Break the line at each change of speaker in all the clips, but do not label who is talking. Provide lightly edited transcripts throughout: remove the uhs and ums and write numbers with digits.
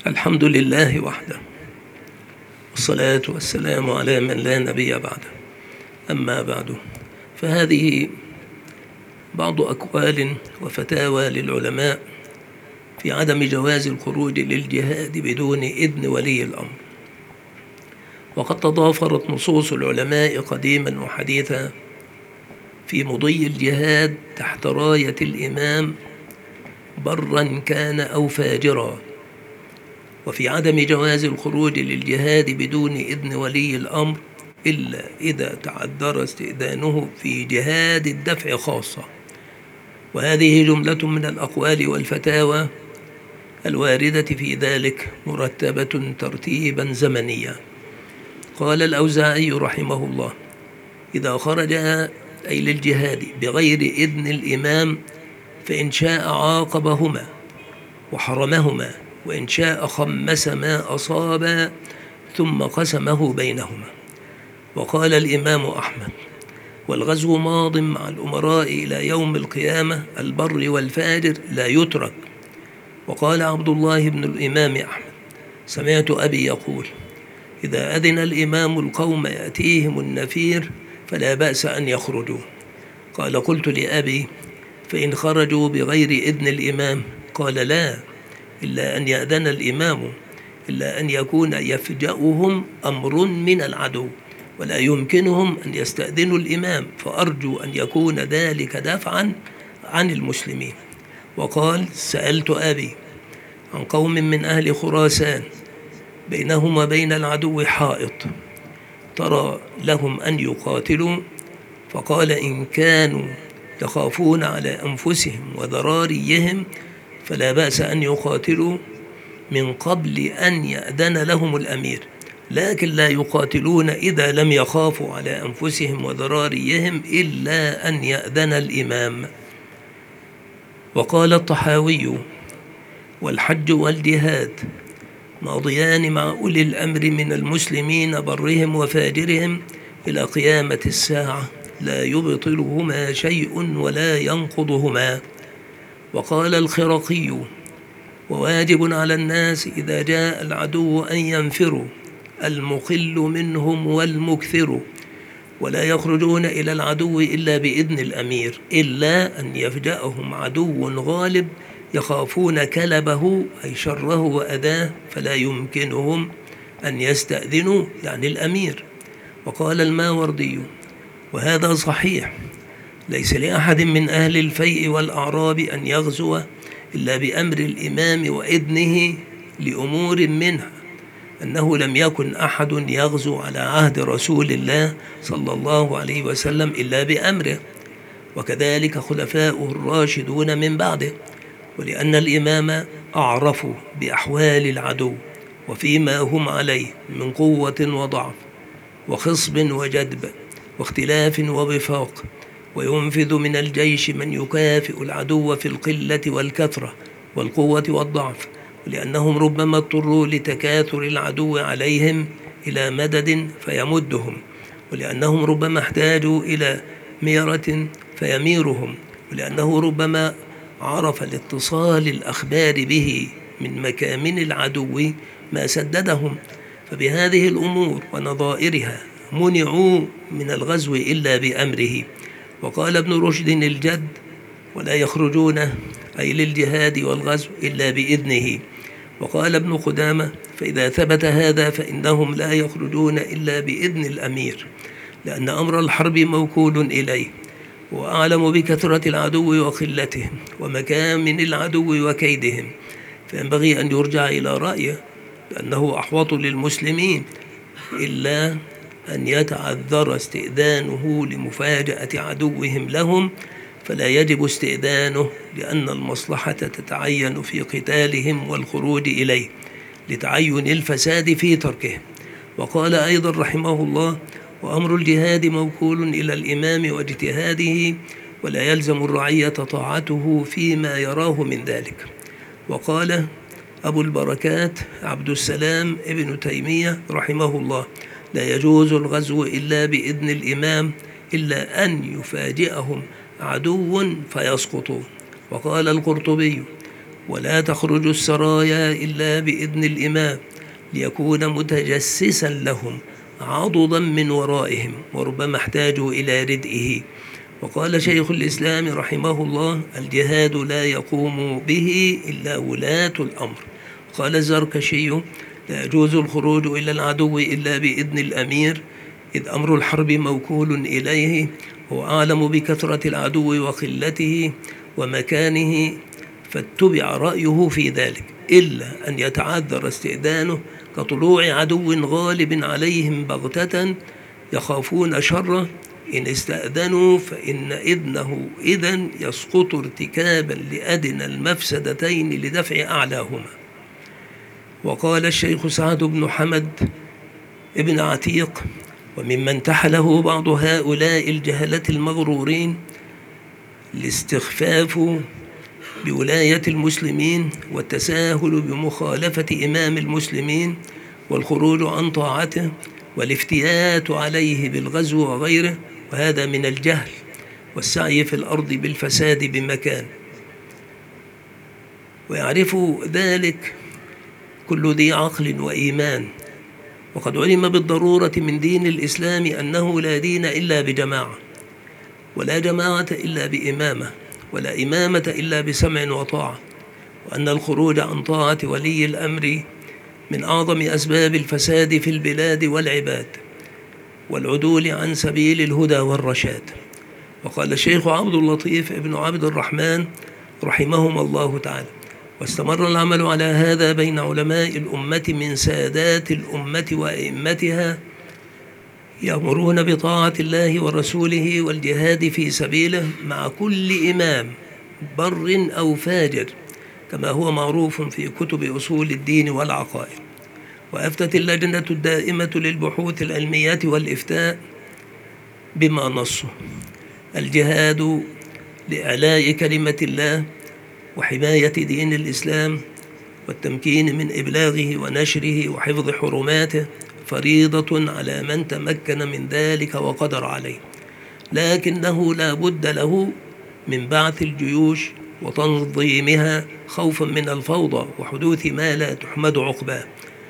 الحمد لله وحده، والصلاة والسلام على من لا نبي بعده. أما بعد، فهذه بعض أقوال وفتاوى للعلماء في عدم جواز الخروج للجهاد بدون إذن ولي الأمر. وقد تضافرت نصوص العلماء قديما وحديثا في مضي الجهاد تحت راية الإمام برا كان أو فاجرا، وفي عدم جواز الخروج للجهاد بدون إذن ولي الأمر إلا إذا تعذر استئذانه في جهاد الدفع خاصة. وهذه جملة من الأقوال والفتاوى الواردة في ذلك مرتبة ترتيبا زمنيا. قال الأوزاعي رحمه الله: إذا خرج أي للجهاد بغير إذن الإمام فإن شاء عاقبهما وحرمهما، وإن شاء خمس ما أصاب ثم قسمه بينهما. وقال الإمام أحمد: والغزو ماض مع الأمراء إلى يوم القيامة، البر والفاجر لا يترك. وقال عبد الله بن الإمام أحمد: سمعت أبي يقول: إذا أذن الإمام القوم يأتيهم النفير فلا بأس أن يخرجوا. قال: قلت لأبي: فإن خرجوا بغير إذن الإمام؟ قال: لا، إلا أن يأذن الإمام، إلا أن يكون يفجأهم أمر من العدو ولا يمكنهم أن يستأذنوا الإمام، فأرجو أن يكون ذلك دفعا عن المسلمين. وقال: سألت أبي عن قوم من أهل خراسان بينهم وبين العدو حائط، ترى لهم أن يقاتلوا؟ فقال: إن كانوا يخافون على أنفسهم وذراريهم فلا بأس أن يقاتلوا من قبل أن يأذن لهم الأمير، لكن لا يقاتلون إذا لم يخافوا على أنفسهم وذراريهم إلا أن يأذن الإمام. وقال الطحاوي: والحج والجهاد ماضيان مع أولي الأمر من المسلمين برهم وفاجرهم إلى قيامة الساعة، لا يبطلهما شيء ولا ينقضهما. وقال الخرقي: وواجب على الناس إذا جاء العدو أن ينفروا، المقل منهم والمكثر، ولا يخرجون إلى العدو إلا بإذن الأمير، إلا أن يفجأهم عدو غالب يخافون كلبه أي شره وأذاه، فلا يمكنهم أن يستأذنوا يعني الأمير. وقال الماوردي: وهذا صحيح، ليس لأحد من أهل الفيء والأعراب أن يغزو إلا بأمر الإمام وإذنه، لأمور منها أنه لم يكن أحد يغزو على عهد رسول الله صلى الله عليه وسلم إلا بأمره، وكذلك خلفاؤه الراشدون من بعده، ولأن الإمام أعرف بأحوال العدو وفيما هم عليه من قوة وضعف وخصب وجدب واختلاف ووفاق، وينفذ من الجيش من يكافئ العدو في القلة والكثرة والقوة والضعف، ولأنهم ربما اضطروا لتكاثر العدو عليهم إلى مدد فيمدهم، ولأنهم ربما احتاجوا إلى ميرة فيميرهم، ولأنه ربما عرف لاتصال الأخبار به من مكامن العدو ما سددهم. فبهذه الأمور ونظائرها منعوا من الغزو إلا بأمره. وقال ابن رشد الجد: ولا يخرجون أي للجهاد والغزو إلا بإذنه. وقال ابن قدامة: فإذا ثبت هذا فإنهم لا يخرجون إلا بإذن الأمير، لأن أمر الحرب موكول إليه، وأعلم بكثرة العدو وقلتهم ومكامن العدو وكيدهم، فينبغي أن يرجع إلى رأيه لأنه أحوط للمسلمين، إلا أن يتعذر استئذانه لمفاجأة عدوهم لهم، فلا يجب استئذانه، لأن المصلحة تتعين في قتالهم والخروج إليه لتعين الفساد في تركه. وقال أيضا رحمه الله: وأمر الجهاد موكول إلى الإمام واجتهاده، ولا يلزم الرعية طاعته فيما يراه من ذلك. وقال أبو البركات عبد السلام ابن تيمية رحمه الله: لا يجوز الغزو إلا بإذن الإمام، إلا أن يفاجئهم عدو فيسقطوا. وقال القرطبي: ولا تخرج السرايا إلا بإذن الإمام ليكون متجسسا لهم عضدا من ورائهم، وربما احتاجوا إلى ردئه. وقال شيخ الإسلام رحمه الله: الجهاد لا يقوم به إلا ولاة الأمر. قال الزركشي: لا يجوز الخروج إلى العدو إلا بإذن الأمير، إذ أمر الحرب موكول إليه، هو أعلم بكثرة العدو وقلته ومكانه، فاتبع رأيه في ذلك، إلا أن يتعذر استئذانه كطلوع عدو غالب عليهم بغتة يخافون شره، إن استأذنوا فإن إذنه إذن يسقط ارتكابا لأدنى المفسدتين لدفع أعلاهما. وقال الشيخ سعد بن حمد ابن عتيق: وممن انتحله بعض هؤلاء الجهلة المغرورين الاستخفاف بولاية المسلمين والتساهل بمخالفة إمام المسلمين والخروج عن طاعته والافتيات عليه بالغزو وغيره، وهذا من الجهل والسعي في الأرض بالفساد بمكان. ويعرف ذلك كل ذي عقل وإيمان. وقد علم بالضرورة من دين الإسلام أنه لا دين إلا بجماعة، ولا جماعة إلا بإمامة، ولا إمامة إلا بسمع وطاعة، وأن الخروج عن طاعة ولي الأمر من أعظم أسباب الفساد في البلاد والعباد والعدول عن سبيل الهدى والرشاد. وقال الشيخ عبد اللطيف ابن عبد الرحمن رحمهما الله تعالى: واستمر العمل على هذا بين علماء الأمة من سادات الأمة وأئمتها، يأمرون بطاعة الله ورسوله والجهاد في سبيله مع كل إمام بر أو فاجر، كما هو معروف في كتب أصول الدين والعقائد. وأفتت اللجنة الدائمة للبحوث العلمية والإفتاء بما نصه: الجهاد لإعلاء كلمة الله وحماية دين الإسلام والتمكين من إبلاغه ونشره وحفظ حرماته فريضة على من تمكن من ذلك وقدر عليه، لكنه لا بد له من بعث الجيوش وتنظيمها خوفا من الفوضى وحدوث ما لا تحمد عقباه.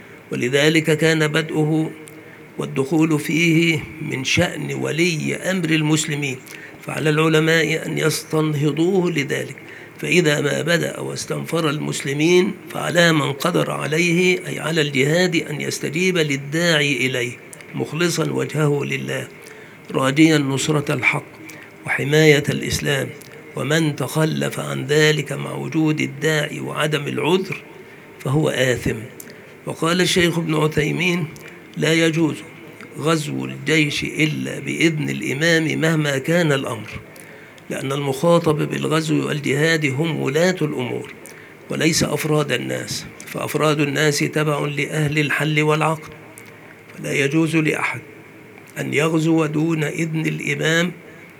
ولذلك كان بدءه والدخول فيه من شأن ولي أمر المسلمين، فعلى العلماء أن يستنهضوه لذلك. فإذا ما بدأ واستنفر المسلمين فعلى من قدر عليه، أي على الجهاد، أن يستجيب للداعي إليه مخلصا وجهه لله راجيا نصرة الحق وحماية الإسلام، ومن تخلف عن ذلك مع وجود الداعي وعدم العذر فهو آثم. وقال الشيخ ابن عثيمين: لا يجوز غزو الجيش إلا بإذن الإمام مهما كان الأمر، لأن المخاطب بالغزو والجهاد هم ولاة الأمور وليس أفراد الناس، فأفراد الناس تبع لأهل الحل والعقد، فلا يجوز لأحد أن يغزو دون إذن الإمام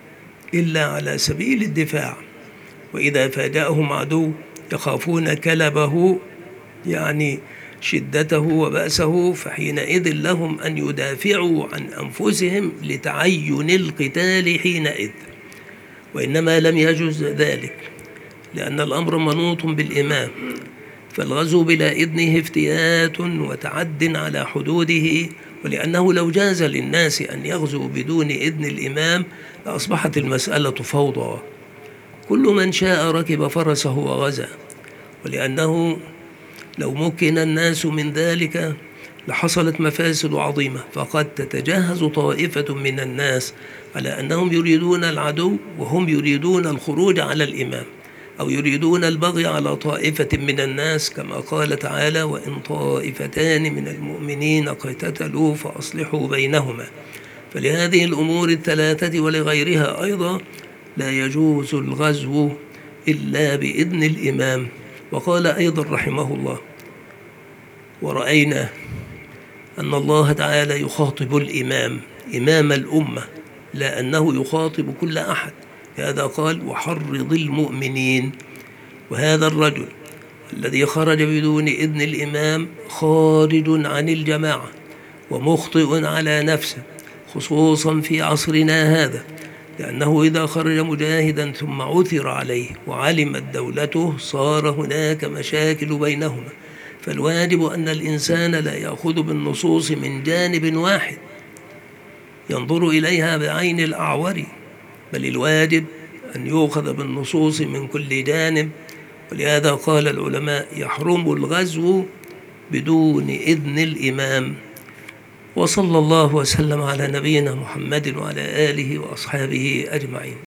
إلا على سبيل الدفاع. وإذا فاجأهم عدو يخافون كلبه، يعني شدته وبأسه، فحينئذ لهم أن يدافعوا عن أنفسهم لتعين القتال حينئذ. وإنما لم يجوز ذلك لأن الأمر منوط بالإمام، فالغزو بلا إذنه افتيات وتعد على حدوده. ولأنه لو جاز للناس أن يغزوا بدون إذن الإمام لأصبحت المسألة فوضى، كل من شاء ركب فرسه وغزا. ولأنه لو مكن الناس من ذلك لحصلت مفاسد عظيمة، فقد تتجهز طائفة من الناس على أنهم يريدون العدو وهم يريدون الخروج على الإمام، أو يريدون البغي على طائفة من الناس، كما قال تعالى: وإن طائفتان من المؤمنين اقتتلوا فأصلحوا بينهما. فلهذه الأمور الثلاثة ولغيرها أيضا لا يجوز الغزو إلا بإذن الإمام. وقال أيضا رحمه الله: ورأينا أن الله تعالى يخاطب الإمام إمام الأمة، لا أنه يخاطب كل أحد. هذا قال: وحرض المؤمنين. وهذا الرجل الذي خرج بدون إذن الإمام خارج عن الجماعة ومخطئ على نفسه، خصوصا في عصرنا هذا، لأنه إذا خرج مجاهدا ثم عثر عليه وعلمت دولته صار هناك مشاكل بينهما. فالواجب أن الإنسان لا يأخذ بالنصوص من جانب واحد ينظر إليها بعين الأعور، بل الواجب أن يؤخذ بالنصوص من كل جانب. ولهذا قال العلماء: يحرم الغزو بدون إذن الإمام. وصلى الله وسلم على نبينا محمد وعلى آله وأصحابه أجمعين.